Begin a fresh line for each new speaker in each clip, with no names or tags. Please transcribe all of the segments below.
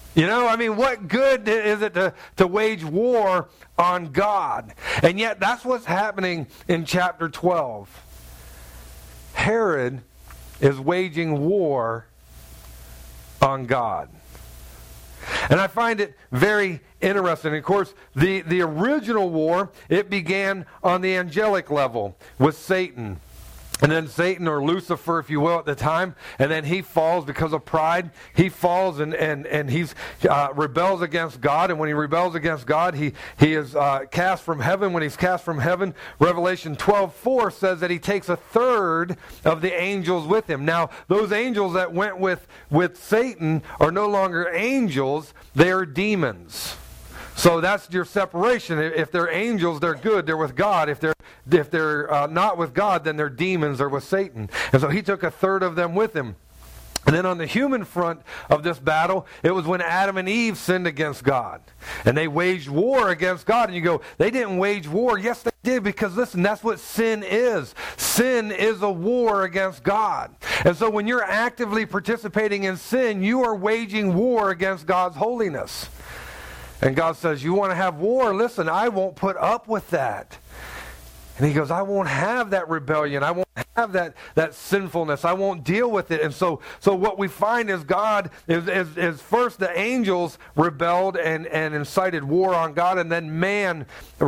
You know, I mean, what good is it to wage war on God? And yet that's what's happening in chapter 12. Herod is waging war on God. And I find it very interesting. Of course, the original war, it began on the angelic level with Satan. And then Satan, or Lucifer, if you will, at the time, and then he falls because of pride. He falls and he rebels against God. And when he rebels against God, he is cast from heaven. When he's cast from heaven, Revelation 12:4 says that he takes a third of the angels with him. Now, those angels that went with Satan are no longer angels. They are demons. So that's your separation. If they're angels, they're good. They're with God. If they're not with God, then they're demons. They're with Satan. And so he took a third of them with him. And then on the human front of this battle, it was when Adam and Eve sinned against God. And they waged war against God. And you go, they didn't wage war. Yes, they did, because listen, that's what sin is. Sin is a war against God. And so when you're actively participating in sin, you are waging war against God's holiness. And God says, you want to have war? Listen, I won't put up with that. And he goes, I won't have that rebellion. I won't have that sinfulness. I won't deal with it. And so what we find is God is first the angels rebelled and incited war on God, and then man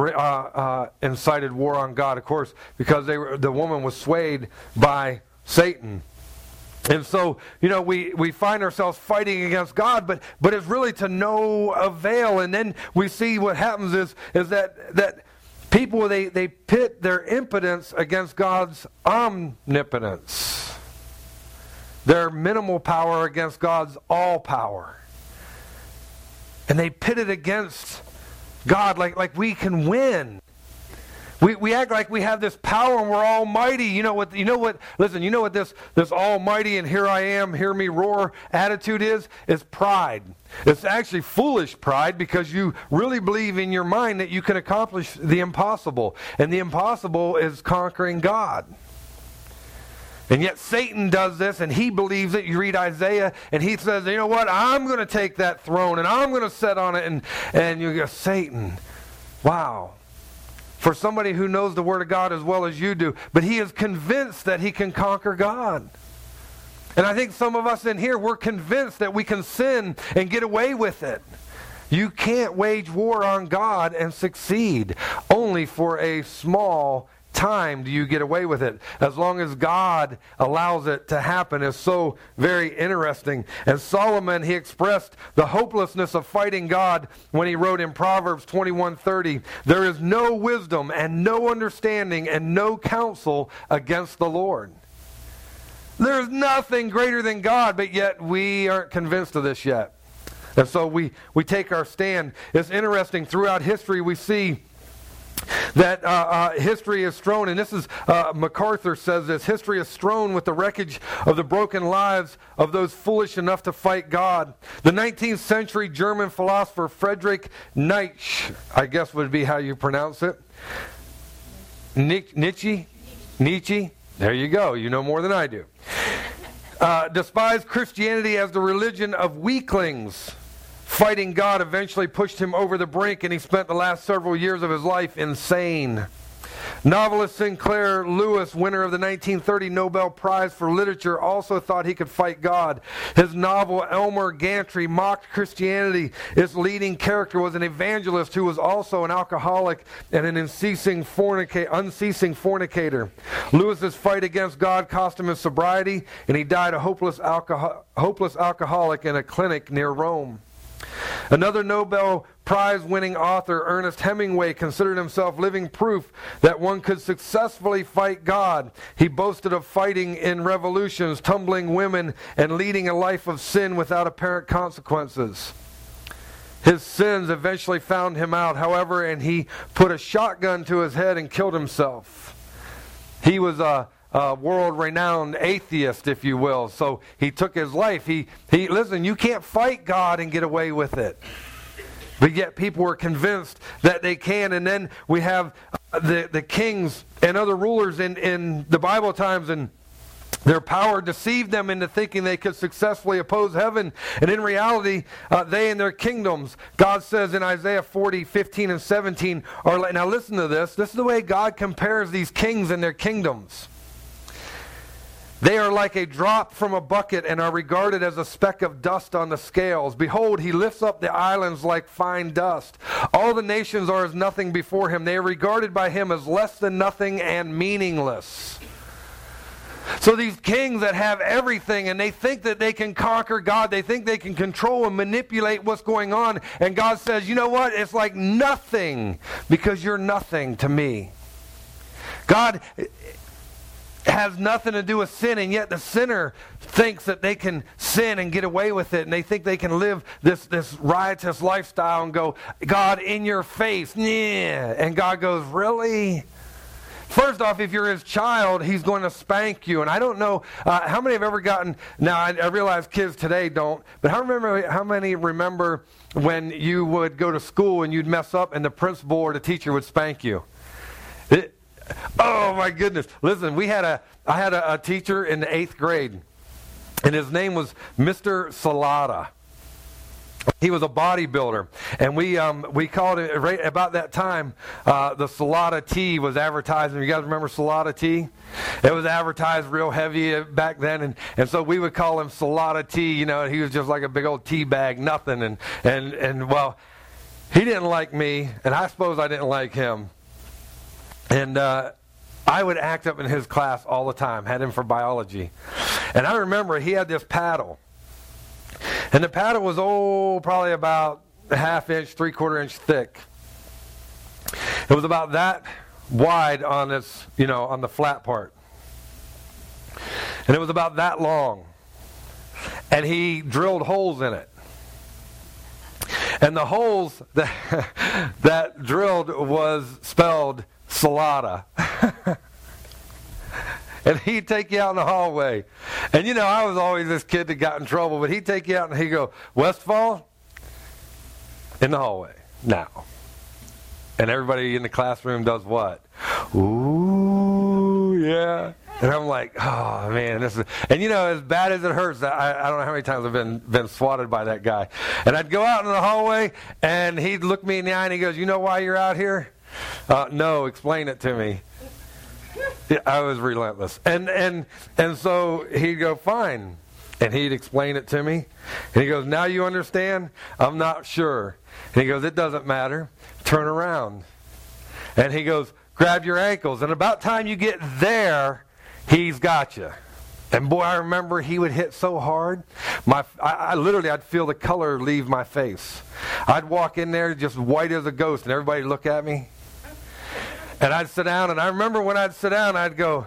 incited war on God, of course, because the woman was swayed by Satan. And so, you know, we find ourselves fighting against God, but it's really to no avail. And then we see what happens is that people, they pit their impotence against God's omnipotence. Their minimal power against God's all power. And they pit it against God like we can win. We act like we have this power and we're almighty. You know what this almighty and here I am, hear me roar attitude is? It's pride. It's actually foolish pride, because you really believe in your mind that you can accomplish the impossible. And the impossible is conquering God. And yet Satan does this, and he believes it. You read Isaiah, and he says, you know what? I'm going to take that throne, and I'm going to sit on it. And you go, Satan, wow. For somebody who knows the Word of God as well as you do. But he is convinced that he can conquer God. And I think some of us in here, we're convinced that we can sin and get away with it. You can't wage war on God and succeed. Only for a small time do you get away with it. As long as God allows it to happen is so very interesting. And Solomon, he expressed the hopelessness of fighting God when he wrote in Proverbs 21:30, there is no wisdom and no understanding and no counsel against the Lord. There's nothing greater than God, but yet we aren't convinced of this yet. And so we take our stand. It's interesting, throughout history we see that history is strewn, and this is, MacArthur says this, history is strewn with the wreckage of the broken lives of those foolish enough to fight God. The 19th century German philosopher Friedrich Nietzsche, I guess would be how you pronounce it. Nietzsche? There you go. You know more than I do. Despised Christianity as the religion of weaklings. Fighting God eventually pushed him over the brink, and he spent the last several years of his life insane. Novelist Sinclair Lewis, winner of the 1930 Nobel Prize for Literature, also thought he could fight God. His novel Elmer Gantry mocked Christianity. Its leading character was an evangelist who was also an alcoholic and an unceasing fornicator. Lewis's fight against God cost him his sobriety, and he died a hopeless alcoholic in a clinic near Rome. Another Nobel Prize-winning author, Ernest Hemingway, considered himself living proof that one could successfully fight God. He boasted of fighting in revolutions, tumbling women, and leading a life of sin without apparent consequences. His sins eventually found him out, however, and he put a shotgun to his head and killed himself. He was a world-renowned atheist, if you will. So he took his life. He listen, you can't fight God and get away with it. But yet people were convinced that they can. And then we have the kings and other rulers in the Bible times. And Their power deceived them into thinking they could successfully oppose heaven. And in reality, they and their kingdoms, God says in Isaiah 40:15 and 17, are like, now listen to this. This is the way God compares these kings and their kingdoms. They are like a drop from a bucket and are regarded as a speck of dust on the scales. Behold, he lifts up the islands like fine dust. All the nations are as nothing before him. They are regarded by him as less than nothing and meaningless. So these kings that have everything and they think that they can conquer God, they think they can control and manipulate what's going on, and God says, you know what? It's like nothing because you're nothing to me. God has nothing to do with sin, and yet the sinner thinks that they can sin and get away with it, and they think they can live this riotous lifestyle and go, God, in your face, yeah. And God goes, really? First off, if you're his child, he's going to spank you. And I don't know how many have ever gotten, now I realize kids today don't, but how many remember when you would go to school and you'd mess up and the principal or the teacher would spank you? Oh my goodness. Listen, I had a teacher in the 8th grade, and his name was Mr. Salata. He was a bodybuilder, and we called it, right about that time, the Salata tea was advertised. You guys remember Salata tea? It was advertised real heavy back then, and so we would call him Salata tea. You know, he was just like a big old tea bag, nothing. And well, he didn't like me, and I suppose I didn't like him. And I would act up in his class all the time, had him for biology. And I remember he had this paddle. And the paddle was, probably about a ½ inch, 3/4 inch thick. It was about that wide on its, on the flat part. And it was about that long. And he drilled holes in it. And the holes that drilled was spelled Salata. And he'd take you out in the hallway. And I was always this kid that got in trouble, but he'd take you out and he'd go, Westfall, in the hallway, now. And everybody in the classroom does what? Ooh, yeah. And I'm like, oh, man, this is... And, as bad as it hurts, I don't know how many times I've been swatted by that guy. And I'd go out in the hallway, and he'd look me in the eye, and he goes, you know why you're out here? No, explain it to me. I was relentless. And so he'd go, fine. And he'd explain it to me. And he goes, now you understand? I'm not sure. And he goes, it doesn't matter. Turn around. And he goes, grab your ankles. And about time you get there, he's got you. And boy, I remember he would hit so hard. I'd feel the color leave my face. I'd walk in there just white as a ghost, and everybody would look at me. And I'd sit down, and I remember when I'd sit down, I'd go,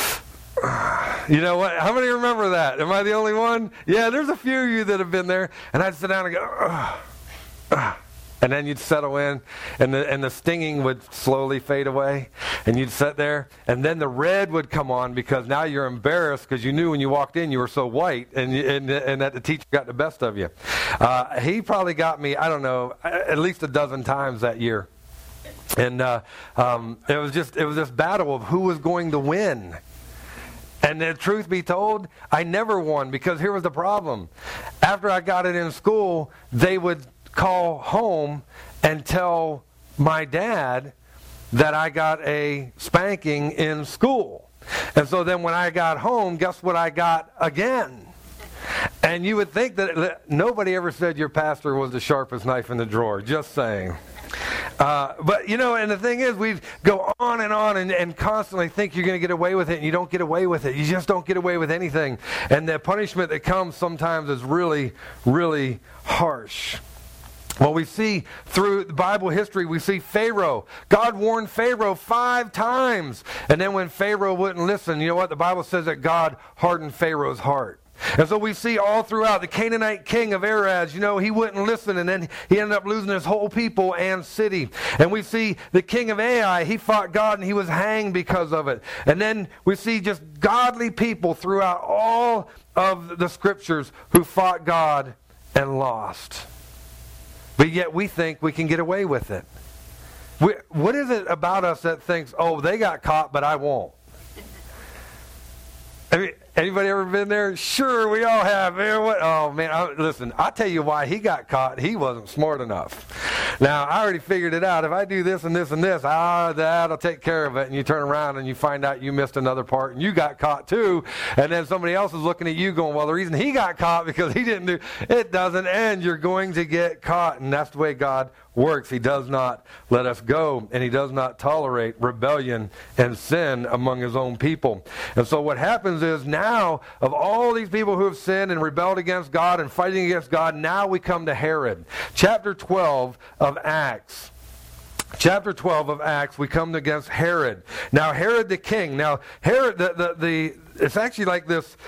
you know what? How many remember that? Am I the only one? Yeah, there's a few of you that have been there. And I'd sit down and go, and then you'd settle in, and the stinging would slowly fade away, and you'd sit there, and then the red would come on because now you're embarrassed because you knew when you walked in you were so white, and that the teacher got the best of you. He probably got me, I don't know, at least a dozen times that year. And it was this battle of who was going to win. And the truth be told, I never won, because here was the problem. After I got it in school, they would call home and tell my dad that I got a spanking in school. And so then when I got home, guess what I got again? And you would think that nobody ever said your pastor was the sharpest knife in the drawer. Just saying. But, and the thing is, we go on and constantly think you're going to get away with it, and you don't get away with it. You just don't get away with anything. And the punishment that comes sometimes is really, really harsh. Well, we see through Bible history, we see Pharaoh. God warned Pharaoh 5 times. And then when Pharaoh wouldn't listen, you know what? The Bible says that God hardened Pharaoh's heart. And so we see all throughout the Canaanite king of Arad, he wouldn't listen, and then he ended up losing his whole people and city. And we see the king of Ai, he fought God and he was hanged because of it. And then we see just godly people throughout all of the scriptures who fought God and lost. But yet we think we can get away with it. What is it about us that thinks, oh, they got caught, but I won't? I mean, Anybody ever been there? Sure, we all have. Man, what? Oh, man. Listen, I'll tell you why he got caught. He wasn't smart enough. Now, I already figured it out. If I do this and this and this, that'll take care of it. And you turn around and you find out you missed another part and you got caught too. And then somebody else is looking at you going, well, the reason he got caught because he didn't do it doesn't end. You're going to get caught. And that's the way God works. He does not let us go, and he does not tolerate rebellion and sin among his own people. And so what happens is now, of all these people who have sinned and rebelled against God and fighting against God, now we come to Herod. Chapter 12 of Acts. Chapter 12 of Acts, we come against Herod. Now, Herod the king. Now, Herod, it's actually like this...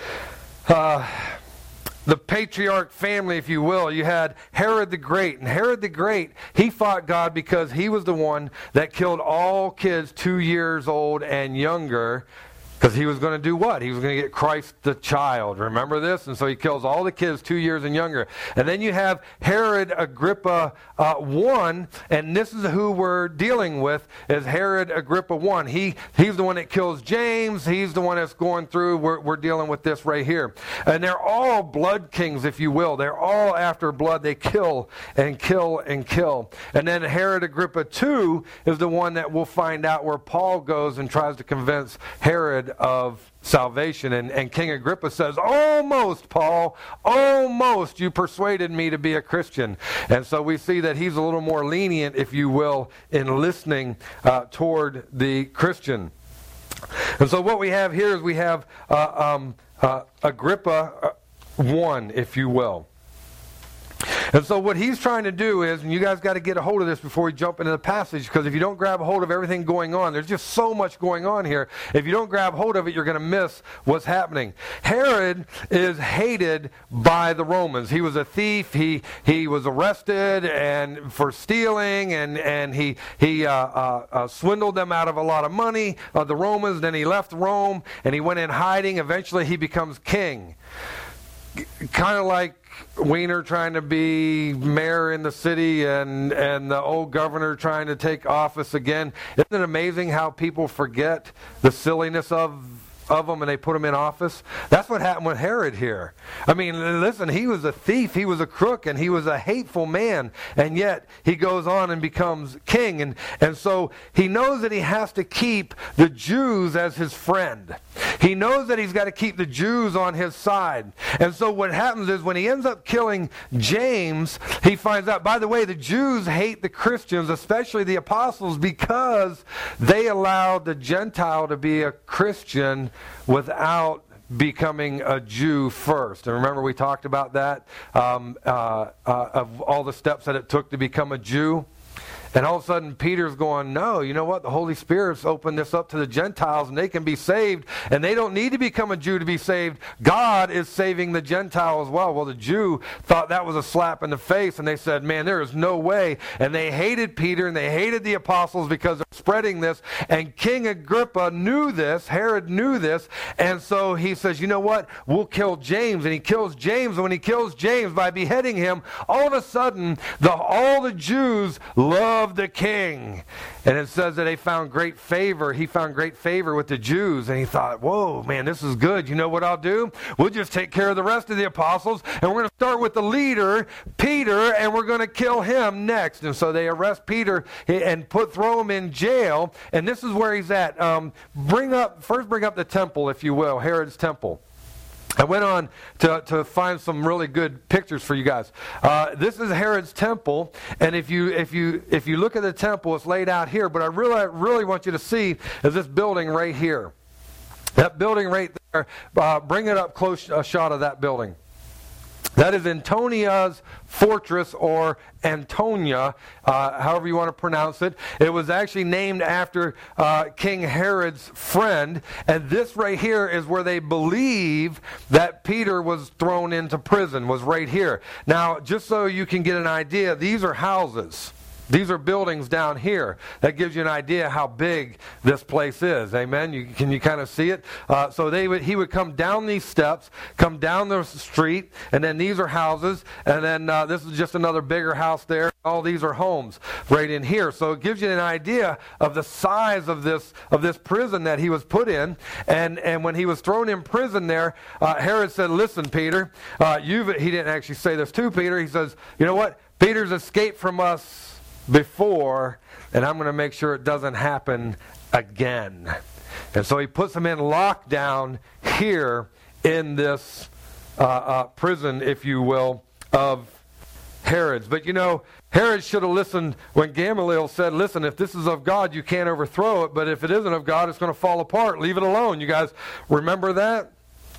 the patriarch family, if you will. You had Herod the Great. And Herod the Great, he fought God because he was the one that killed all kids 2 years old and younger. Because he was going to do what? He was going to get Christ the child. Remember this? And so he kills all the kids 2 years and younger. And then you have Herod Agrippa I, and this is who we're dealing with, is Herod Agrippa I. He's the one that kills James. He's the one that's going through. We're dealing with this right here. And they're all blood kings, if you will. They're all after blood. They kill and kill and kill. And then Herod Agrippa II is the one that we'll find out where Paul goes and tries to convince Herod of salvation. And King Agrippa says, almost, Paul, almost you persuaded me to be a Christian. And so we see that he's a little more lenient, if you will, in listening toward the Christian. And so what we have here is we have Agrippa I, if you will. And so what he's trying to do is, and you guys got to get a hold of this before we jump into the passage, because if you don't grab a hold of everything going on, there's just so much going on here. If you don't grab hold of it, you're going to miss what's happening. Herod is hated by the Romans. He was a thief. He was arrested and for stealing, and he swindled them out of a lot of money, the Romans. Then he left Rome, and he went in hiding. Eventually he becomes king. Kind of like Wiener trying to be mayor in the city and the old governor trying to take office again. Isn't it amazing how people forget the silliness of them and they put him in office? That's what happened with Herod here. I mean, listen, he was a thief, he was a crook, and he was a hateful man, and yet he goes on and becomes king. And so he knows that he has to keep the Jews as his friend. He knows that he's got to keep the Jews on his side. And so what happens is when he ends up killing James, he finds out, by the way, the Jews hate the Christians, especially the apostles, because they allowed the Gentile to be a Christian without becoming a Jew first. And remember we talked about that, of all the steps that it took to become a Jew. And all of a sudden, Peter's going, no, you know what? The Holy Spirit's opened this up to the Gentiles, and they can be saved, and they don't need to become a Jew to be saved. God is saving the Gentile as well. Well, the Jew thought that was a slap in the face, and they said, man, there is no way. And they hated Peter, and they hated the apostles because they're spreading this. And King Agrippa knew this. Herod knew this. And so he says, you know what? We'll kill James. And he kills James. And when he kills James by beheading him, all of a sudden, all the Jews love the king. And it says that they found great favor. He found great favor with the Jews. And he thought, whoa, man, this is good. You know what I'll do? We'll just take care of the rest of the apostles. And we're going to start with the leader, Peter, and we're going to kill him next. And so they arrest Peter and throw him in jail. And this is where he's at. Bring up the temple, if you will, Herod's temple. I went on to find some really good pictures for you guys. This is Herod's temple, and if you look at the temple, it's laid out here. But I really want you to see is this building right here. That building right there. Bring it up close, a shot of that building. That is Antonia's fortress, or Antonia, however you want to pronounce it. It was actually named after King Herod's friend. And this right here is where they believe that Peter was thrown into prison, was right here. Now, just so you can get an idea, these are houses. These are buildings down here. That gives you an idea how big this place is. Amen? Can you kind of see it? So he would come down these steps, come down the street, and then these are houses, and then this is just another bigger house there. All these are homes right in here. So it gives you an idea of the size of this prison that he was put in. And when he was thrown in prison there, Herod said, "Listen, Peter, he didn't actually say this to Peter. He says, you know what? Peter's escaped from us before, and I'm going to make sure it doesn't happen again." And so he puts him in lockdown here in this prison, if you will, of Herod's. But you know, Herod should have listened when Gamaliel said, "Listen, if this is of God, you can't overthrow it, but if it isn't of God, it's going to fall apart. Leave it alone." You guys remember that?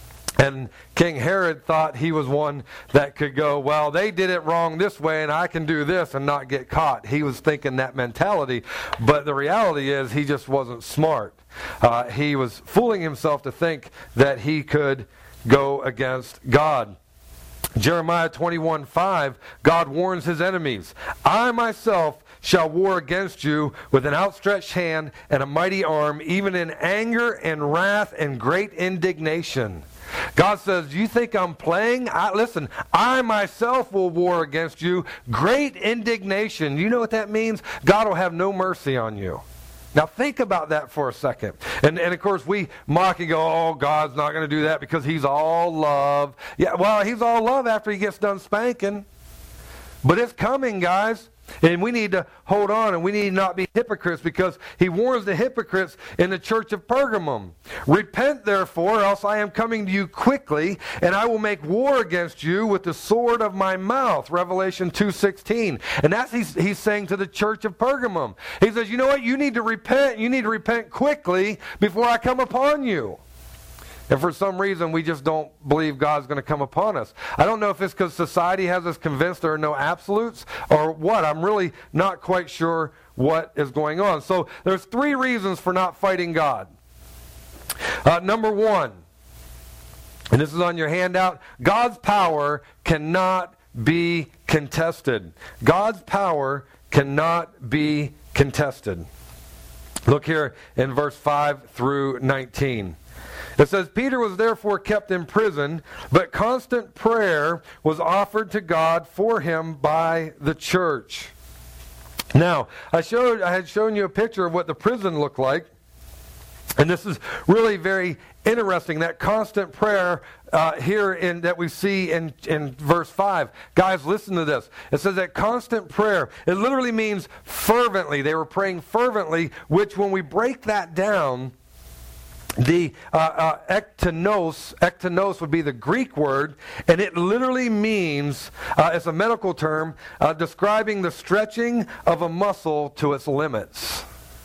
And King Herod thought he was one that could go, well, they did it wrong this way, and I can do this and not get caught. He was thinking that mentality. But the reality is he just wasn't smart. He was fooling himself to think that he could go against God. Jeremiah 21:5, God warns his enemies, "I myself shall war against you with an outstretched hand and a mighty arm, even in anger and wrath and great indignation." God says, you think I'm playing? Listen, I myself will war against you. Great indignation. You know what that means? God will have no mercy on you. Now think about that for a second. And of course we mock and go, oh, God's not going to do that because he's all love. Yeah, well, he's all love after he gets done spanking. But it's coming, guys. And we need to hold on, and we need to not be hypocrites, because he warns the hypocrites in the church of Pergamum. "Repent, therefore, else I am coming to you quickly, and I will make war against you with the sword of my mouth." Revelation 2:16. And that's he's saying to the church of Pergamum. He says, you know what? You need to repent. You need to repent quickly before I come upon you. And for some reason, we just don't believe God's going to come upon us. I don't know if it's because society has us convinced there are no absolutes or what. I'm really not quite sure what is going on. So there's 3 reasons for not fighting God. Number 1, and this is on your handout, God's power cannot be contested. God's power cannot be contested. Look here in verse 5 through 19. It says, "Peter was therefore kept in prison, but constant prayer was offered to God for him by the church." Now, I had shown you a picture of what the prison looked like. And this is really very interesting, that constant prayer that we see in verse 5. Guys, listen to this. It says that constant prayer, it literally means fervently. They were praying fervently, which when we break that down, the ektenos would be the Greek word, and it literally means, it's a medical term, describing the stretching of a muscle to its limits.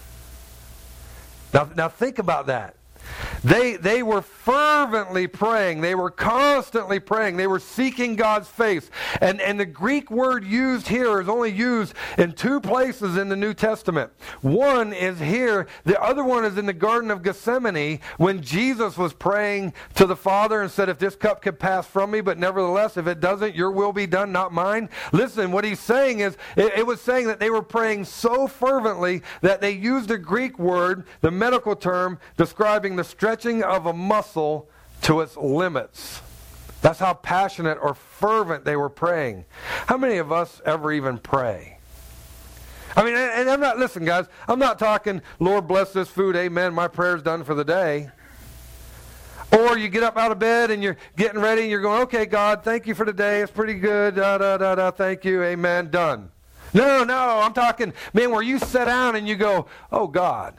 Now think about that. They were fervently praying. They were constantly praying. They were seeking God's face. And the Greek word used here is only used in 2 places in the New Testament. One is here. The other one is in the Garden of Gethsemane when Jesus was praying to the Father and said, "If this cup could pass from me, but nevertheless, if it doesn't, your will be done, not mine." Listen, what he's saying is, it was saying that they were praying so fervently that they used a Greek word, the medical term, describing the stretching of a muscle to its limits. That's how passionate or fervent they were praying. How many of us ever even pray? I mean, and I'm not, listen guys, I'm not talking, "Lord bless this food, amen, my prayer's done for the day." Or you get up out of bed and you're getting ready and you're going, "Okay, God, thank you for today, it's pretty good, thank you, amen, done." No, I'm talking, man, where you sit down and you go, "Oh God,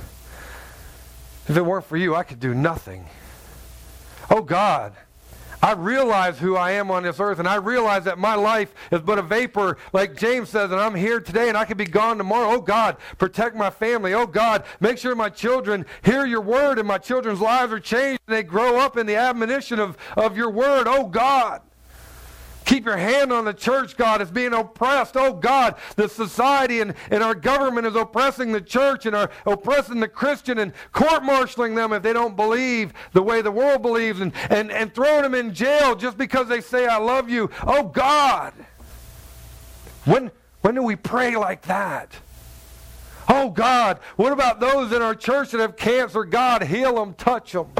if it weren't for you, I could do nothing. Oh God, I realize who I am on this earth, and I realize that my life is but a vapor, like James says, and I'm here today and I could be gone tomorrow. Oh God, protect my family. Oh God, make sure my children hear your word and my children's lives are changed and they grow up in the admonition of your word. Oh God, keep your hand on the church, God, is being oppressed. Oh God, the society and our government is oppressing the church and are oppressing the Christian and court-martialing them if they don't believe the way the world believes and throwing them in jail just because they say, 'I love you.' Oh God, when When do we pray like that? Oh God, what about those in our church that have cancer? God, heal them, touch them.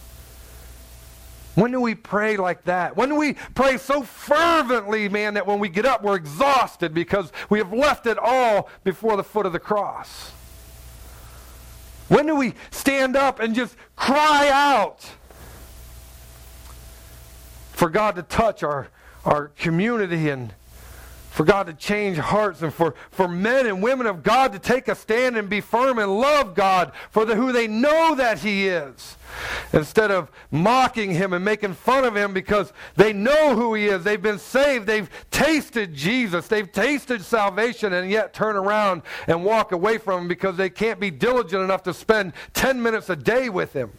When do we pray like that? When do we pray so fervently, man, that when we get up we're exhausted because we have left it all before the foot of the cross? When do we stand up and just cry out for God to touch our community and for God to change hearts and for men and women of God to take a stand and be firm and love God for who they know that He is, instead of mocking Him and making fun of Him because they know who He is. They've been saved. They've tasted Jesus. They've tasted salvation, and yet turn around and walk away from Him because they can't be diligent enough to spend 10 minutes a day with Him.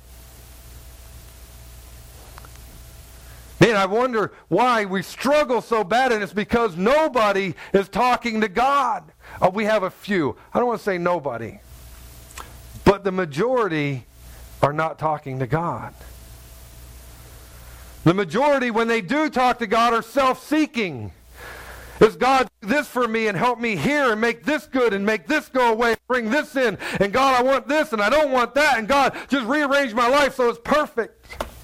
Man, I wonder why we struggle so bad, and it's because nobody is talking to God. Oh, we have a few. I don't want to say nobody. But the majority are not talking to God. The majority, when they do talk to God, are self-seeking. Is God do this for me and help me here and make this good and make this go away and bring this in? And God, I want this and I don't want that. And God, just rearrange my life so it's perfect.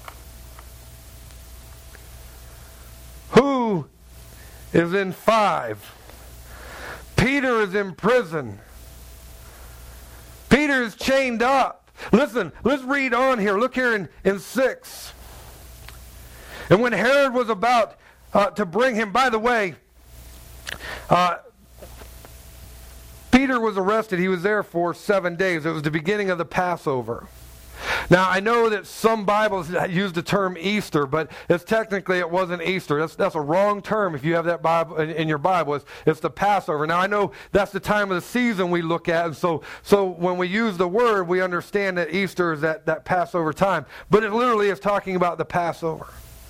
Who is in 5? Peter is in prison. Peter is chained up. Listen, let's read on here. Look here in 6. And when Herod was about to bring him, by the way, Peter was arrested. He was there for 7 days. It was the beginning of the Passover. Now, I know that some Bibles use the term Easter, but it wasn't Easter. That's a wrong term if you have that Bible in your Bible. It's the Passover. Now, I know that's the time of the season we look at, and so when we use the word, we understand that Easter is that Passover time. But it literally is talking about the Passover.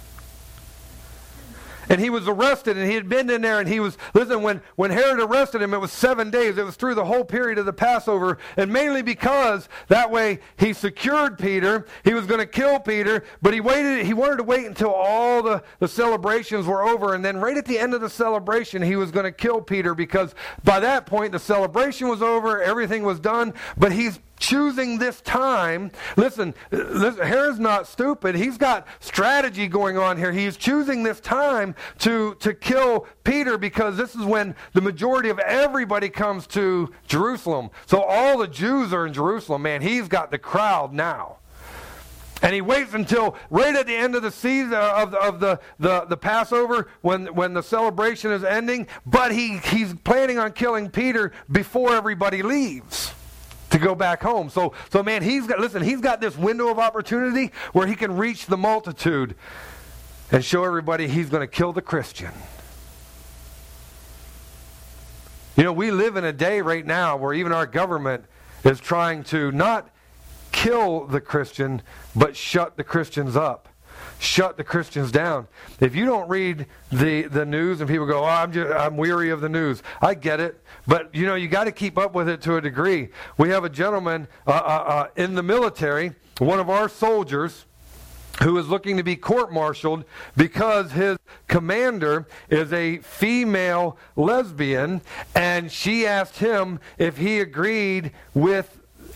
And he was arrested, and he had been in there, and he was, listen, when Herod arrested him, it was 7 days. It was through the whole period of the Passover, and mainly because that way he secured Peter. He was going to kill Peter, but he wanted to wait until all the celebrations were over, and then right at the end of the celebration, he was going to kill Peter, because by that point, the celebration was over, everything was done, but he's choosing this time. Listen, Herod's not stupid. He's got strategy going on here. He's choosing this time to kill Peter because this is when the majority of everybody comes to Jerusalem. So all the Jews are in Jerusalem. Man, he's got the crowd now. And he waits until right at the end of the season of the Passover when the celebration is ending, but he's planning on killing Peter before everybody leaves to go back home. So man, he's got this window of opportunity where he can reach the multitude and show everybody he's going to kill the Christian. You know, we live in a day right now where even our government is trying to not kill the Christian, but shut the Christians up. Shut the Christians down. If you don't read the news and people go, I'm weary of the news. I get it. But, you know, you got to keep up with it to a degree. We have a gentleman in the military, one of our soldiers, who is looking to be court-martialed because his commander is a female lesbian, and she asked him if he agreed with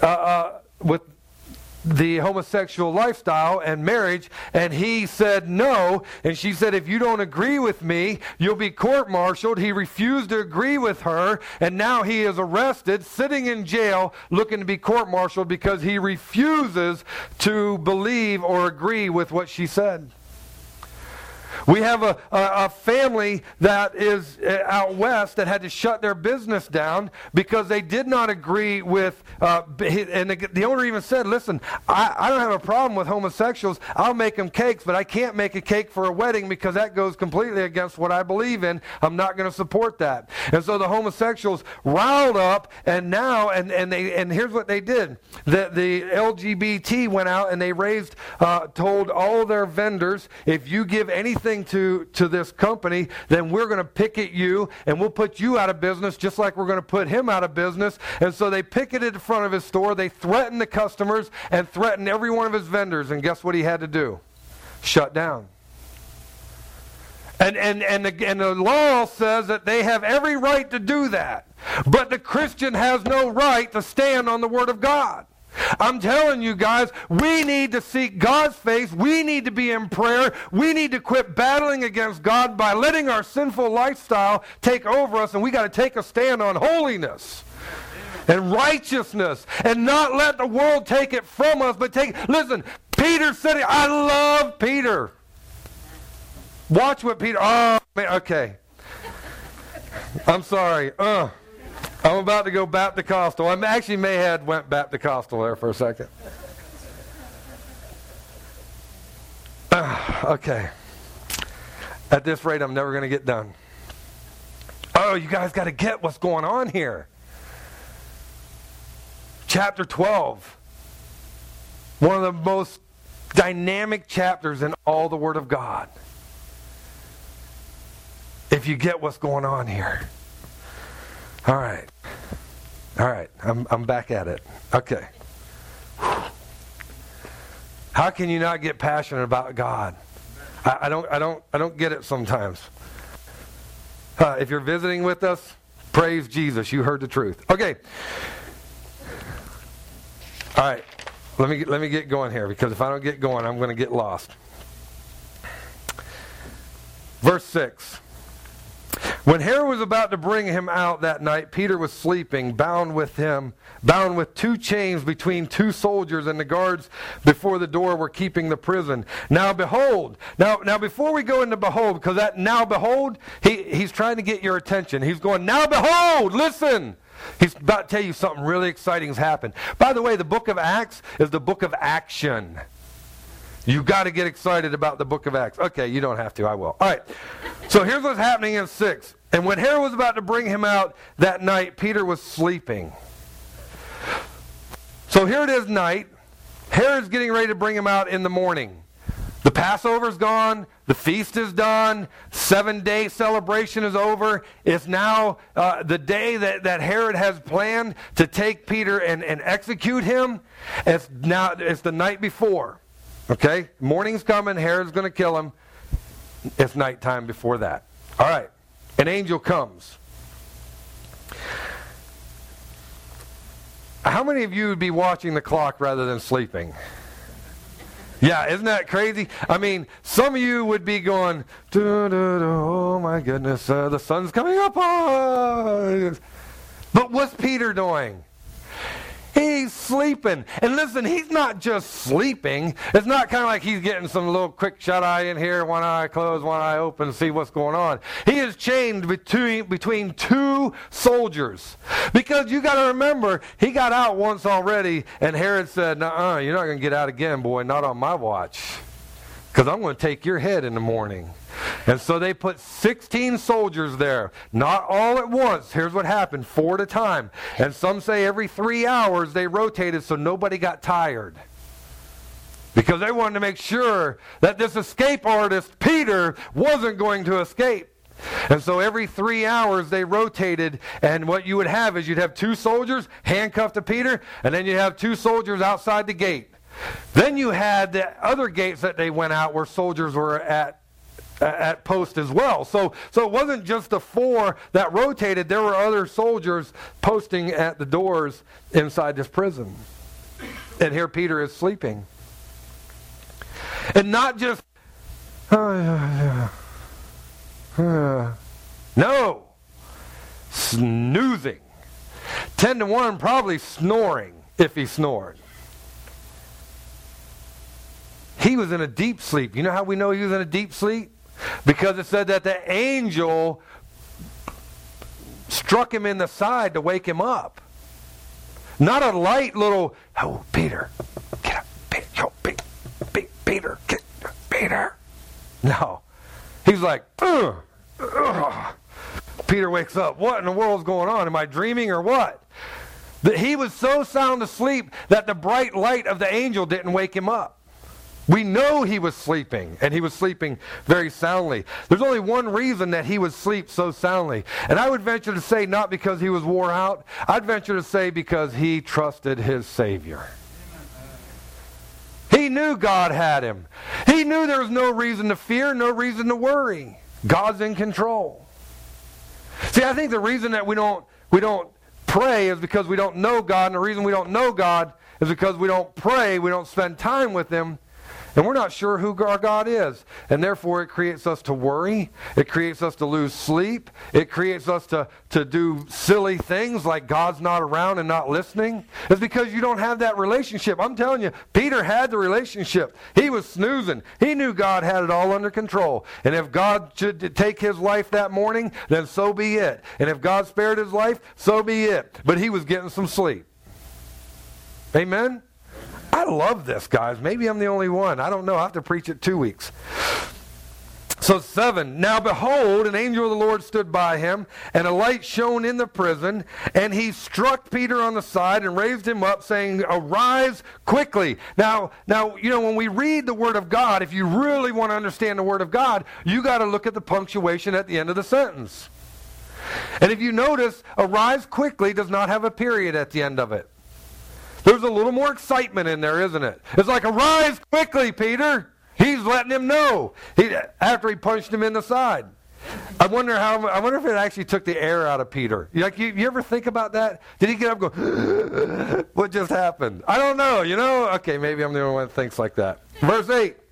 the homosexual lifestyle and marriage, and he said no, and she said, if you don't agree with me, you'll be court-martialed. He refused to agree with her, and now he is arrested, sitting in jail, looking to be court-martialed because he refuses to believe or agree with what she said. We have a family that is out west that had to shut their business down because they did not agree with, and the owner even said, listen, I don't have a problem with homosexuals. I'll make them cakes, but I can't make a cake for a wedding because that goes completely against what I believe in. I'm not going to support that. And so the homosexuals riled up, and now, and here's what they did. The LGBT went out and they told all their vendors, if you give anything to this company, then we're going to picket you and we'll put you out of business just like we're going to put him out of business. And so they picketed in front of his store. They threatened the customers and threatened every one of his vendors. And guess what he had to do? Shut down. And the law says that they have every right to do that. But the Christian has no right to stand on the Word of God. I'm telling you guys, we need to seek God's face. We need to be in prayer. We need to quit battling against God by letting our sinful lifestyle take over us. And we got to take a stand on holiness and righteousness and not let the world take it from us. But listen, Peter said it. I love Peter. Watch what Peter, oh, man, okay. I'm sorry. I'm about to go Baptist-costal. I actually may have went Baptist-costal there for a second. Okay. At this rate, I'm never going to get done. Oh, you guys got to get what's going on here. Chapter 12. One of the most dynamic chapters in all the Word of God. If you get what's going on here. All right. I'm back at it. Okay. How can you not get passionate about God? I don't get it sometimes. If you're visiting with us, praise Jesus. You heard the truth. Okay. All right. Let me get going here, because if I don't get going, I'm going to get lost. Verse 6. When Herod was about to bring him out that night, Peter was sleeping, bound with 2 chains between 2 soldiers, and the guards before the door were keeping the prison. Now behold, now before we go into behold, because that now behold, he's trying to get your attention. He's going, now behold, listen. He's about to tell you something really exciting has happened. By the way, the book of Acts is the book of action. You've got to get excited about the book of Acts. Okay, you don't have to. I will. All right. So here's what's happening in 6. And when Herod was about to bring him out that night, Peter was sleeping. So here it is night. Herod's getting ready to bring him out in the morning. The Passover's gone. The feast is done. 7-day celebration is over. It's now the day that Herod has planned to take Peter and execute him. It's the night before. Okay? Morning's coming. Herod's going to kill him. It's nighttime before that. All right. An angel comes. How many of you would be watching the clock rather than sleeping? Yeah, isn't that crazy? I mean, some of you would be going, oh my goodness, the sun's coming up. But what's Peter doing? He's sleeping. And listen, he's not just sleeping. It's not kind of like he's getting some little quick shut-eye in here, one eye closed, one eye open, to see what's going on. He is chained between 2 soldiers. Because you got to remember, he got out once already, and Herod said, nuh-uh, you're not going to get out again, boy, not on my watch. Because I'm going to take your head in the morning. And so they put 16 soldiers there. Not all at once. Here's what happened. 4 at a time. And some say every 3 hours they rotated so nobody got tired. Because they wanted to make sure that this escape artist, Peter, wasn't going to escape. And so every 3 hours they rotated, and what you would have is you'd have 2 soldiers handcuffed to Peter, and then you have 2 soldiers outside the gate. Then you had the other gates that they went out where soldiers were at post as well. So it wasn't just the 4 that rotated. There were other soldiers posting at the doors inside this prison. And here Peter is sleeping. And not just, no, snoozing. 10-1, probably snoring if he snored. He was in a deep sleep. You know how we know he was in a deep sleep? Because it said that the angel struck him in the side to wake him up. Not a light little, oh, Peter, get up. Peter, Peter. No. He's like, ugh. Peter wakes up. What in the world's going on? Am I dreaming or what? He was so sound asleep that the bright light of the angel didn't wake him up. We know he was sleeping, and he was sleeping very soundly. There's only one reason that he would sleep so soundly. And I would venture to say not because he was wore out. I'd venture to say because he trusted his Savior. He knew God had him. He knew there was no reason to fear, no reason to worry. God's in control. See, I think the reason that we don't pray is because we don't know God, and the reason we don't know God is because we don't pray, we don't spend time with Him, and we're not sure who our God is. And therefore it creates us to worry. It creates us to lose sleep. It creates us to do silly things like God's not around and not listening. It's because you don't have that relationship. I'm telling you, Peter had the relationship. He was snoozing. He knew God had it all under control. And if God should take his life that morning, then so be it. And if God spared his life, so be it. But he was getting some sleep. Amen? I love this, guys. Maybe I'm the only one. I don't know. I have to preach it 2 weeks. So 7, now behold, an angel of the Lord stood by him, and a light shone in the prison, and he struck Peter on the side and raised him up, saying, arise quickly. Now, when we read the Word of God, if you really want to understand the Word of God, you got to look at the punctuation at the end of the sentence. And if you notice, arise quickly does not have a period at the end of it. There's a little more excitement in there, isn't it? It's like, arise quickly, Peter. He's letting him know after he punched him in the side. I wonder if it actually took the air out of Peter. Like you ever think about that? Did he get up and go, what just happened? I don't know, Okay, maybe I'm the only one that thinks like that. Verse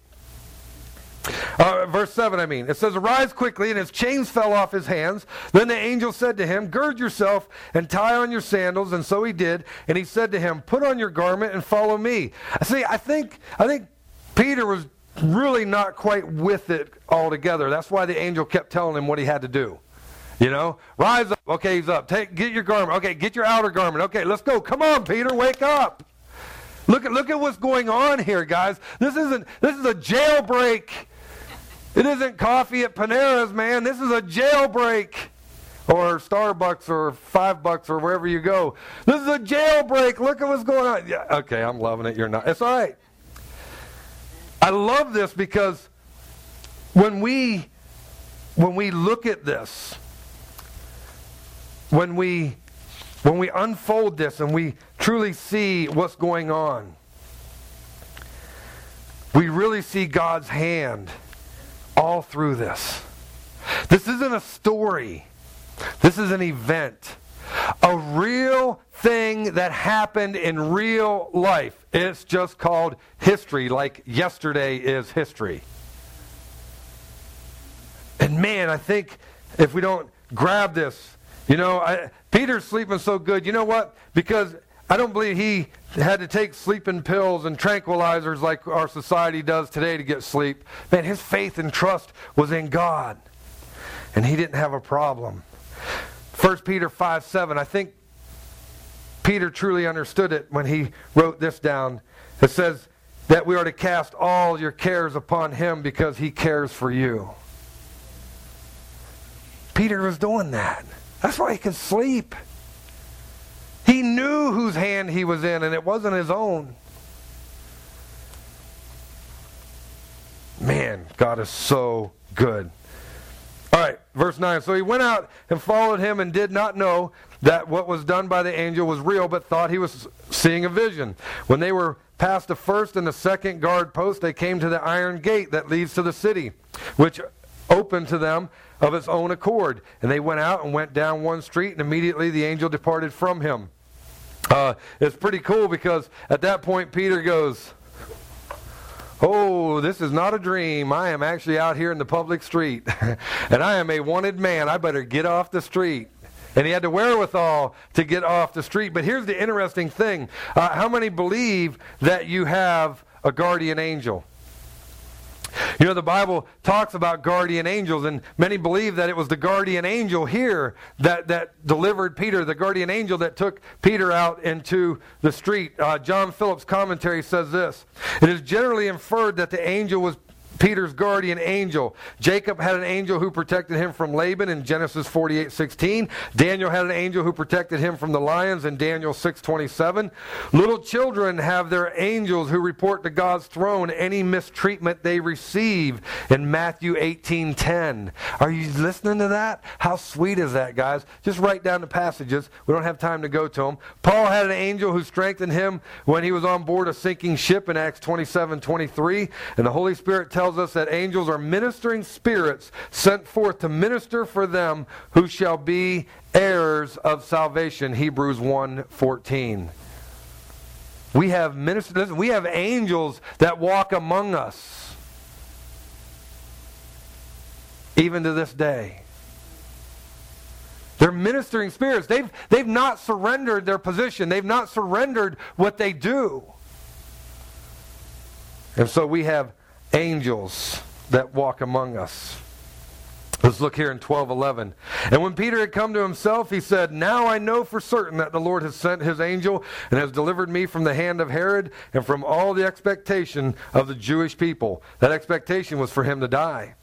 7, it says, arise quickly, and his chains fell off his hands. Then the angel said to him, gird yourself and tie on your sandals. And so he did. And he said to him, put on your garment and follow me. See, I think Peter was really not quite with it altogether. That's why the angel kept telling him what he had to do. Rise up. Okay, he's up. Get your garment. Okay, get your outer garment. Okay, let's go. Come on, Peter, wake up. Look at what's going on here, guys. This is a jailbreak. It isn't coffee at Panera's, man. This is a jailbreak. Or Starbucks or $5 or wherever you go. This is a jailbreak. Look at what's going on. Yeah, okay, I'm loving it. You're not. It's all right. I love this because when we look at this, when we unfold this and we truly see what's going on, we really see God's hand all through this. This isn't a story. This is an event. A real thing that happened in real life. It's just called history, like yesterday is history. And man, I think if we don't grab this, Peter's sleeping so good. You know what? Because I don't believe he had to take sleeping pills and tranquilizers like our society does today to get sleep. Man, his faith and trust was in God. And he didn't have a problem. 1 Peter 5:7, I think Peter truly understood it when he wrote this down. It says that we are to cast all your cares upon him because he cares for you. Peter was doing that. That's why he could sleep. He knew whose hand he was in, and it wasn't his own. Man, God is so good. All right, verse 9. So he went out and followed him and did not know that what was done by the angel was real, but thought he was seeing a vision. When they were past the first and the second guard post, they came to the iron gate that leads to the city, which opened to them of its own accord. And they went out and went down one street, and immediately the angel departed from him. It's pretty cool because at that point Peter goes, oh, this is not a dream. I am actually out here in the public street. And I am a wanted man. I better get off the street. And he had the wherewithal to get off the street. But here's the interesting thing. How many believe that you have a guardian angel? The Bible talks about guardian angels, and many believe that it was the guardian angel here that delivered Peter, the guardian angel that took Peter out into the street. John Phillips' commentary says this: it is generally inferred that the angel was Peter's guardian angel. Jacob had an angel who protected him from Laban in Genesis 48:16. Daniel had an angel who protected him from the lions in Daniel 6:27. Little children have their angels who report to God's throne any mistreatment they receive in Matthew 18:10. Are you listening to that? How sweet is that, guys? Just write down the passages. We don't have time to go to them. Paul had an angel who strengthened him when he was on board a sinking ship in Acts 27:23. And the Holy Spirit tells tells us that angels are ministering spirits sent forth to minister for them who shall be heirs of salvation. Hebrews 1:14. We have ministers, we have angels that walk among us, even to this day. They're ministering spirits. They've not surrendered their position. They've not surrendered what they do. And so we have angels that walk among us. Let's look here in 12:11. And when Peter had come to himself, he said, "Now I know for certain that the Lord has sent his angel and has delivered me from the hand of Herod and from all the expectation of the Jewish people." That expectation was for him to die.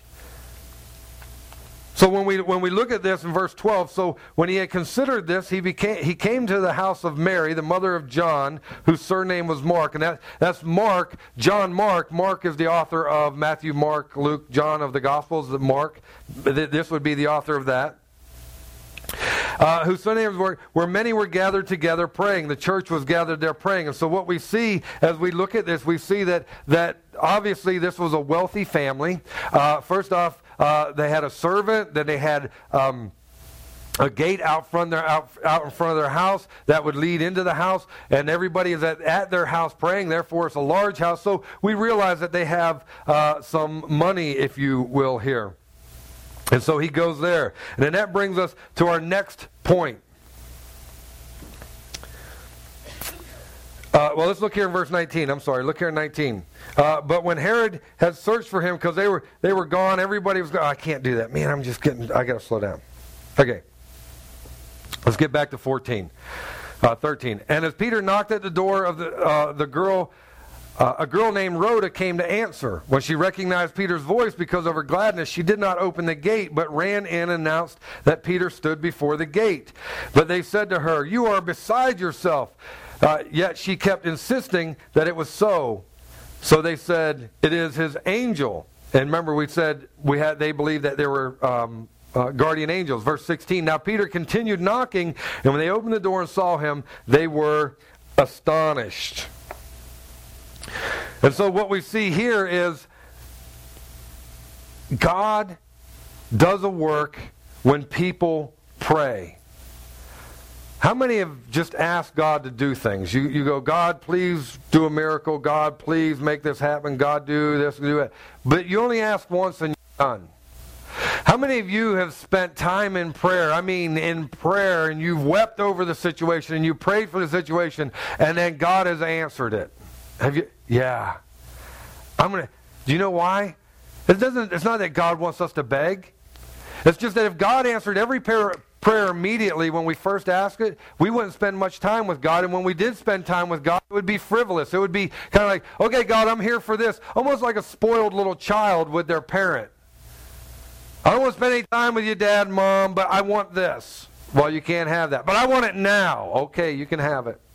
So when we look at this in verse 12, so when he had considered this, he came to the house of Mary, the mother of John, whose surname was Mark. And that's Mark, John Mark. Mark is the author of Matthew, Mark, Luke, John of the Gospels. Mark, this would be the author of that. Whose surnames were, where many were gathered together praying. The church was gathered there praying. And so what we see as we look at this, we see that obviously this was a wealthy family. First off, they had a servant, then they had a gate out in front of their house that would lead into the house, and everybody is at their house praying. Therefore, it's a large house. So we realize that they have some money, if you will, here. And so he goes there. And then that brings us to our next point. Well, let's look here in verse 19. I'm sorry. Look here in 19. But when Herod had searched for him, because they were gone, everybody was gone. I can't do that. Man, I got to slow down. Okay. Let's get back to 13. And as Peter knocked at the door of the girl, a girl named Rhoda came to answer. When she recognized Peter's voice because of her gladness, she did not open the gate, but ran in and announced that Peter stood before the gate. But they said to her, "You are beside yourself." Yet she kept insisting that it was so. So they said, "It is his angel." And remember, we said they believed that there were guardian angels. Verse 16. Now Peter continued knocking, and when they opened the door and saw him, they were astonished. And so what we see here is God does a work when people pray. How many have just asked God to do things? You go, "God, please do a miracle. God, please make this happen. God, do this, do that." But you only ask once and you're done. How many of you have spent time in prayer? I mean, in prayer, and you've wept over the situation, and you prayed for the situation, and then God has answered it. Have you? Yeah. Do you know why? It's not that God wants us to beg. It's just that if God answered every prayer immediately when we first asked it, we wouldn't spend much time with God. And when we did spend time with God, it would be frivolous. It would be kind of like, "Okay, God, I'm here for this." Almost like a spoiled little child with their parent. "I don't want to spend any time with you, Dad, Mom, but I want this." "Well, you can't have that." "But I want it now." "Okay, you can have it."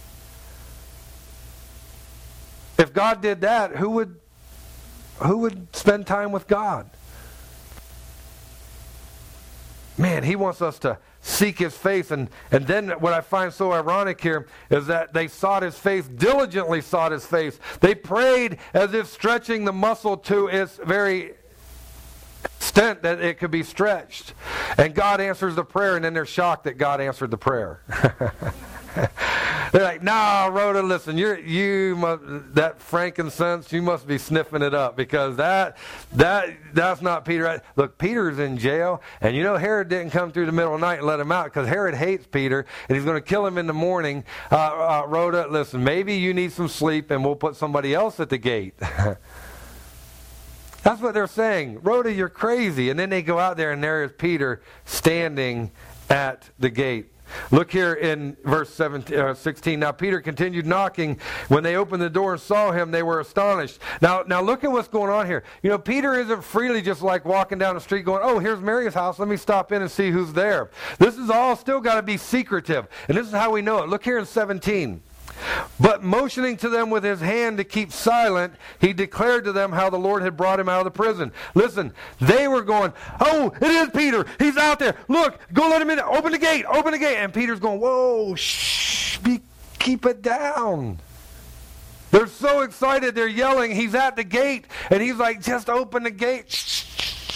If God did that, who would spend time with God? Man, he wants us to seek his face. And then what I find so ironic here is that they sought his face, diligently sought his face. They prayed as if stretching the muscle to its very extent that it could be stretched. And God answers the prayer, and then they're shocked that God answered the prayer. They're like, "No, Rhoda, listen, that frankincense, you must be sniffing it up, because that's not Peter. Look, Peter's in jail, and Herod didn't come through the middle of the night and let him out, because Herod hates Peter, and he's going to kill him in the morning. Rhoda, listen, maybe you need some sleep, and we'll put somebody else at the gate." That's what they're saying. "Rhoda, you're crazy." And then they go out there, and there is Peter standing at the gate. Look here in verse 16. Now Peter continued knocking. When they opened the door and saw him, they were astonished. Now look at what's going on here. Peter isn't freely just like walking down the street going, "Oh, here's Mary's house. Let me stop in and see who's there." This is all still got to be secretive. And this is how we know it. Look here in 17. But motioning to them with his hand to keep silent, he declared to them how the Lord had brought him out of the prison. Listen, they were going, "Oh, it is Peter. He's out there. Look, go let him in. Open the gate. Open the gate." And Peter's going, "Whoa, shh, keep it down. They're so excited, they're yelling. He's at the gate, and he's like, just open the gate.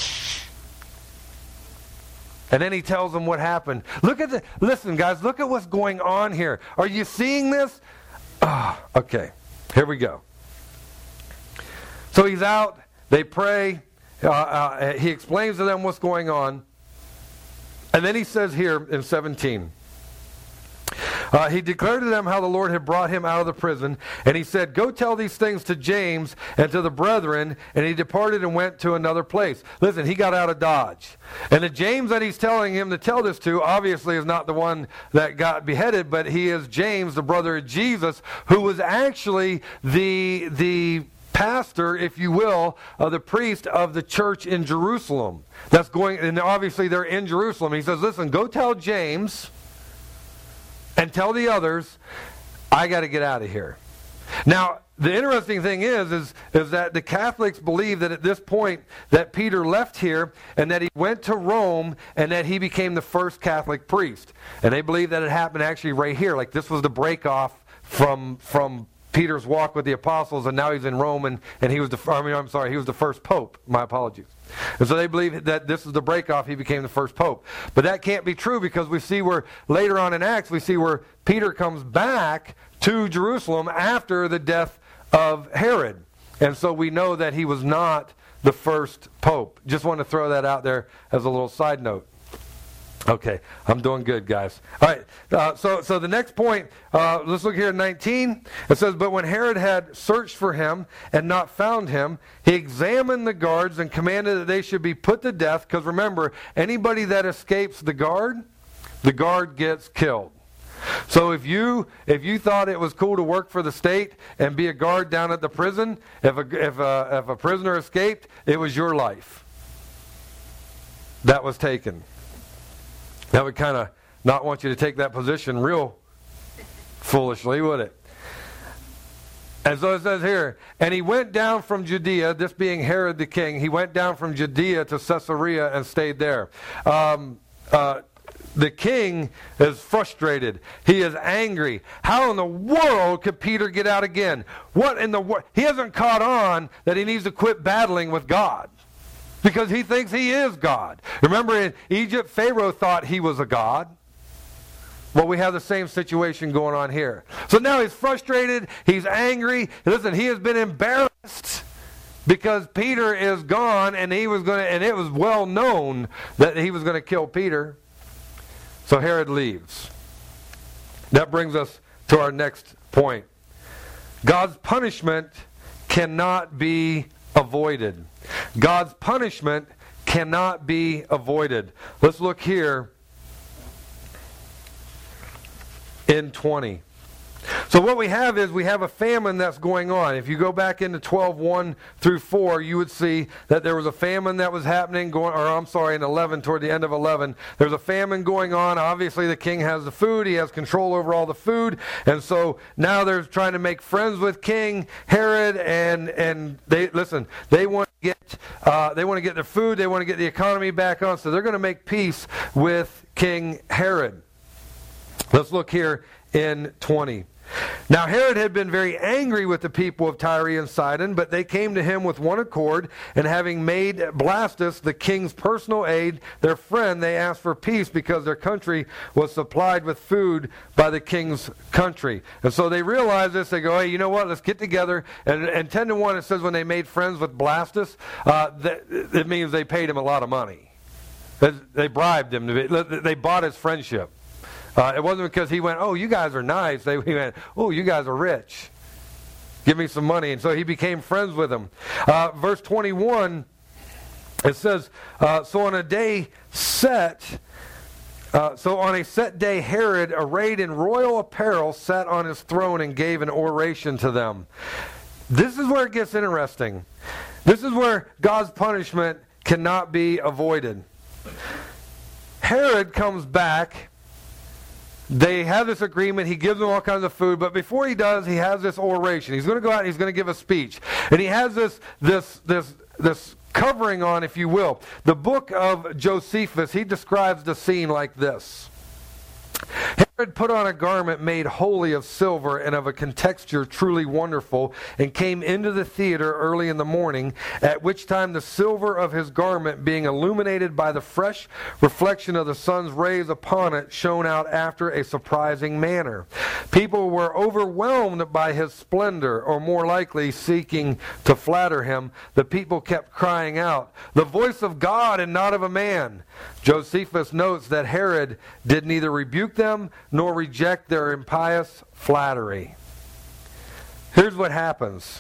And then he tells them what happened. Listen, guys, look at what's going on here. Are you seeing this? Okay, here we go. So he's out, they pray, he explains to them what's going on. And then he says here in 17, he declared to them how the Lord had brought him out of the prison, and he said, go tell these things to James and to the brethren, and he departed and went to another place. Listen, he got out of Dodge. And the James that he's telling him to tell this to, obviously is not the one that got beheaded, but he is James, the brother of Jesus, who was actually the pastor, if you will, of the priest of the church in Jerusalem. That's going, and obviously they're in Jerusalem. He says, listen, go tell James and tell the others, I got to get out of here. Now, the interesting thing is that the Catholics believe that at this point that Peter left here and that he went to Rome and that he became the first Catholic priest. And they believe that it happened actually right here. Like this was the break off from Peter's walk with the apostles, and now he's in Rome, and he was he was the first pope. My apologies. And so they believe that this is the breakoff. He became the first pope. But that can't be true, because we see where later on in Acts, we see where Peter comes back to Jerusalem after the death of Herod. And so we know that he was not the first pope. Just want to throw that out there as a little side note. Okay, I'm doing good, guys. All right, so the next point, let's look here at 19. It says, but when Herod had searched for him and not found him, he examined the guards and commanded that they should be put to death, because remember, anybody that escapes the guard gets killed. So if you thought it was cool to work for the state and be a guard down at the prison, if a prisoner escaped, it was your life that was taken. That would kind of not want you to take that position real foolishly, would it? And so it says here, and he went down from Judea, this being Herod the king, he went down from Judea to Caesarea and stayed there. The king is frustrated. He is angry. How in the world could Peter get out again? What in the world? He hasn't caught on that he needs to quit battling with God, because he thinks he is God. Remember in Egypt, Pharaoh thought he was a god. Well, we have the same situation going on here. So now he's frustrated. He's angry. Listen, he has been embarrassed because Peter is gone, and it was well known that he was going to kill Peter. So Herod leaves. That brings us to our next point. God's punishment cannot be avoided. God's punishment cannot be avoided. Let's look here in 20. So what we have is we have a famine that's going on. If you go back into 12:1 through 4, you would see that there was a famine that was happening, in 11, toward the end of 11. There's a famine going on. Obviously, the king has the food. He has control over all the food. And so now they're trying to make friends with King Herod, and they want to get their food. They want to get the economy back on. So they're going to make peace with King Herod. Let's look here in 20. Now Herod had been very angry with the people of Tyre and Sidon, but they came to him with one accord, and having made Blastus the king's personal aide, their friend, they asked for peace because their country was supplied with food by the king's country. And so they realize this. They go, hey, you know what? Let's get together. And 10-1, it says when they made friends with Blastus, it means they paid him a lot of money. They bribed him. They bought his friendship. It wasn't because he went, oh, you guys are nice. He went, oh, you guys are rich. Give me some money. And so he became friends with them. Verse 21, it says, so on a set day, Herod, arrayed in royal apparel, sat on his throne and gave an oration to them. This is where it gets interesting. This is where God's punishment cannot be avoided. Herod comes back. They have this agreement. He gives them all kinds of food, but before he does, he has this oration. He's going to go out and he's going to give a speech, and he has this covering on, if you will. The book of Josephus, he describes the scene like this. Herod put on a garment made wholly of silver and of a contexture truly wonderful, and came into the theater early in the morning, at which time the silver of his garment, being illuminated by the fresh reflection of the sun's rays upon it, shone out after a surprising manner. People were overwhelmed by his splendor, or more likely seeking to flatter him. The people kept crying out, "The voice of God and not of a man." Josephus notes that Herod did neither rebuke them nor reject their impious flattery. Here's what happens.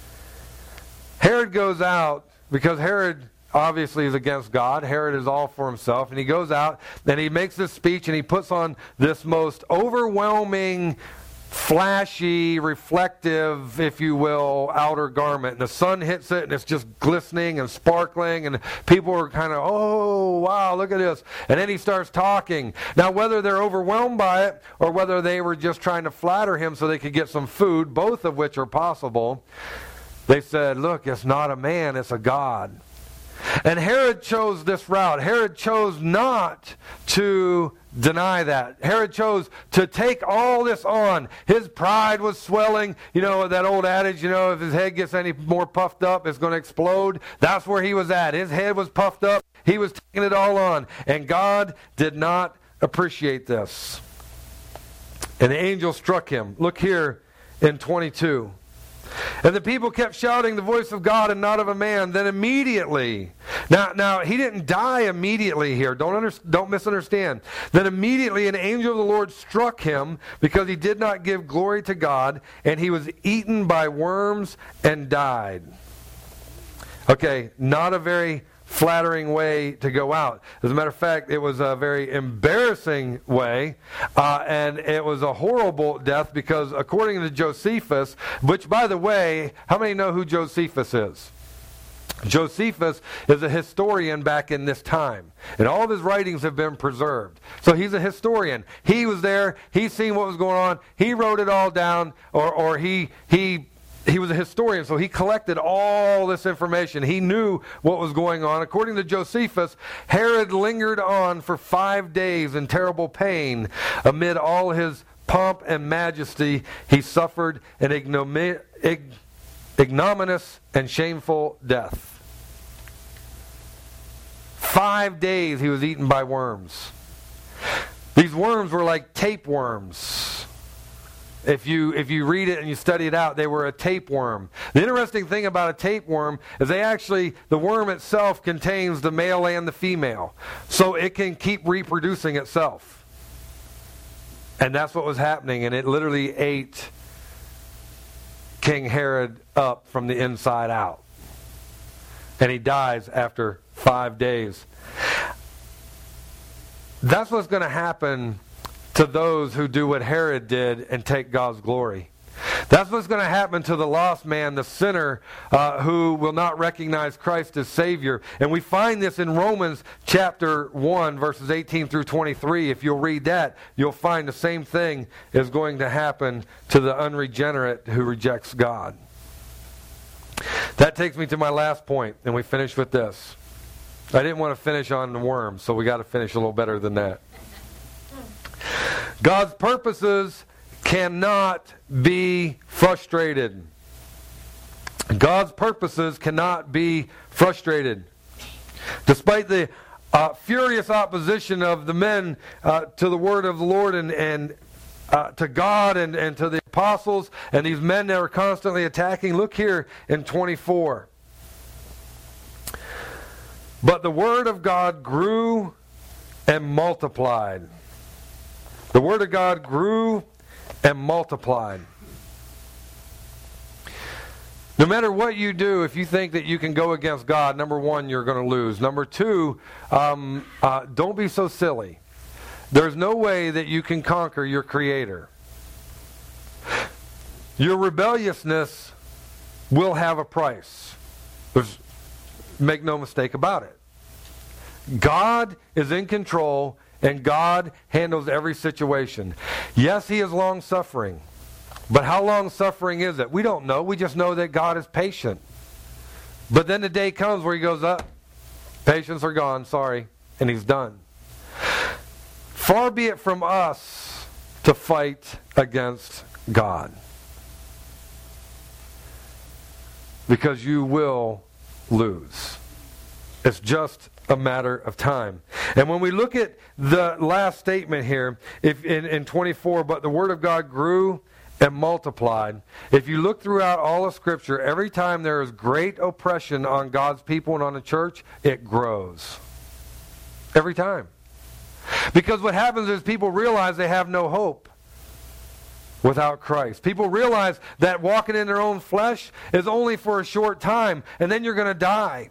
Herod goes out, because Herod obviously is against God. Herod is all for himself. And he goes out and he makes this speech and he puts on this most overwhelming, flashy, reflective, if you will, outer garment. And the sun hits it and it's just glistening and sparkling, and people are kind of, oh, wow, look at this. And then he starts talking. Now, whether they're overwhelmed by it or whether they were just trying to flatter him so they could get some food, both of which are possible, they said, look, it's not a man, it's a God. And Herod chose this route. Herod chose not to deny that. Herod chose to take all this on. His pride was swelling. You know, that old adage, if his head gets any more puffed up, it's going to explode. That's where he was at. His head was puffed up. He was taking it all on. And God did not appreciate this. And the angel struck him. Look here in 22. And the people kept shouting, "The voice of God and not of a man." Then immediately, now he didn't die immediately here. Don't misunderstand. Then immediately an angel of the Lord struck him, because he did not give glory to God, and he was eaten by worms and died. Okay, not a very flattering way to go out. As a matter of fact, it was a very embarrassing way, and it was a horrible death, because according to Josephus, which, by the way, how many know who Josephus is? Josephus is a historian back in this time, and all of his writings have been preserved. So he's a historian. He was there. He's seen what was going on. He wrote it all down, or he was a historian, so he collected all this information. He knew what was going on. According to Josephus, Herod lingered on for 5 days in terrible pain. Amid all his pomp and majesty, he suffered an ignominious and shameful death. 5 days he was eaten by worms. These worms were like tapeworms. If you read it and you study it out, they were a tapeworm. The interesting thing about a tapeworm is the worm itself contains the male and the female. So it can keep reproducing itself. And that's what was happening, and it literally ate King Herod up from the inside out. And he dies after 5 days. That's what's going to happen to those who do what Herod did and take God's glory. That's what's going to happen to the lost man, the sinner, who will not recognize Christ as Savior. And we find this in Romans chapter 1, verses 18 through 23. If you'll read that, you'll find the same thing is going to happen to the unregenerate who rejects God. That takes me to my last point, and we finish with this. I didn't want to finish on the worms, so we got to finish a little better than that. God's purposes cannot be frustrated. God's purposes cannot be frustrated. Despite the furious opposition of the men to the word of the Lord and to God and to the apostles, and these men that are constantly attacking, look here in 24. But the word of God grew and multiplied. The word of God grew and multiplied. No matter what you do, if you think that you can go against God, number one, you're going to lose. Number two, don't be so silly. There's no way that you can conquer your Creator. Your rebelliousness will have a price. Make no mistake about it. God is in control, and God handles every situation. Yes, He is long-suffering. But how long-suffering is it? We don't know. We just know that God is patient. But then the day comes where He goes up. Patience are gone, sorry. And He's done. Far be it from us to fight against God. Because you will lose. It's just a matter of time. And when we look at the last statement here, if in 24, but the word of God grew and multiplied. If you look throughout all of Scripture, every time there is great oppression on God's people and on the church, it grows. Every time. Because what happens is people realize they have no hope without Christ. People realize that walking in their own flesh is only for a short time, and then you're going to die.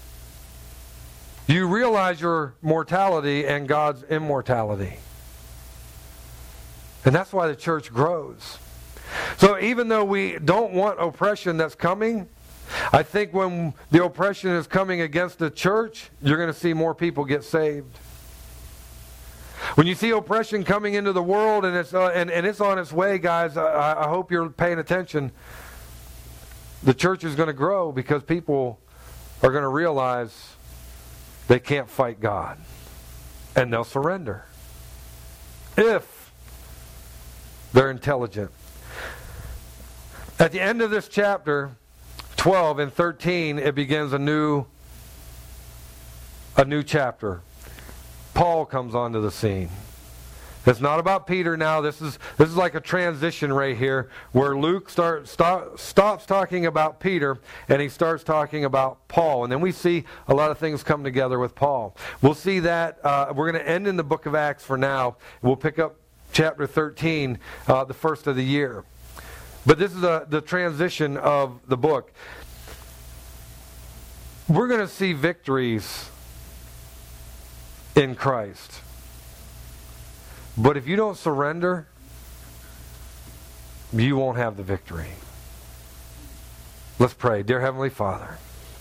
You realize your mortality and God's immortality. And that's why the church grows. So even though we don't want oppression that's coming, I think when the oppression is coming against the church, you're going to see more people get saved. When you see oppression coming into the world and it's on its way, guys, I hope you're paying attention. The church is going to grow because people are going to realize they can't fight God. And they'll surrender. If they're intelligent. At the end of this chapter, 12 and 13, it begins a new chapter. Paul comes onto the scene. It's not about Peter now. This is like a transition right here where Luke stops talking about Peter and he starts talking about Paul. And then we see a lot of things come together with Paul. We'll see that. We're going to end in the book of Acts for now. We'll pick up chapter 13 the first of the year. But this is the transition of the book. We're going to see victories in Christ. But if you don't surrender, you won't have the victory. Let's pray. Dear Heavenly Father,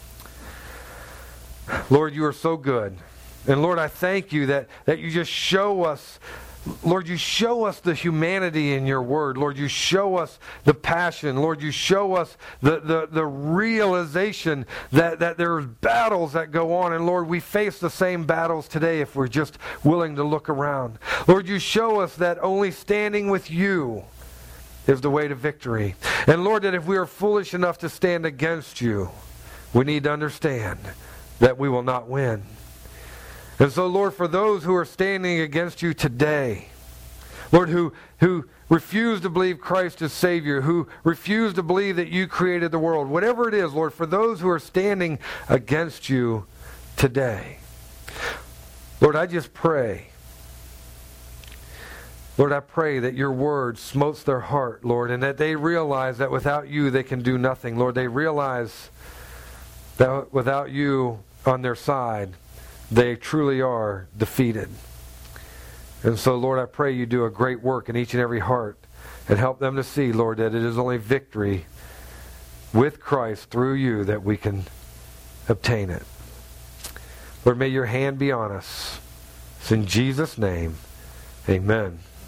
Lord, you are so good. And Lord, I thank you that you just show us, Lord, you show us the humanity in your word. Lord, you show us the passion. Lord, you show us the realization that there's battles that go on. And Lord, we face the same battles today if we're just willing to look around. Lord, you show us that only standing with you is the way to victory. And Lord, that if we are foolish enough to stand against you, we need to understand that we will not win. And so, Lord, for those who are standing against you today, Lord, who refuse to believe Christ is Savior, who refuse to believe that you created the world, whatever it is, Lord, for those who are standing against you today, Lord, I just pray, Lord, I pray that your word smotes their heart, Lord, and that they realize that without you they can do nothing. Lord, they realize that without you on their side, they truly are defeated. And so, Lord, I pray you do a great work in each and every heart and help them to see, Lord, that it is only victory with Christ through you that we can obtain it. Lord, may your hand be on us. It's in Jesus' name, amen.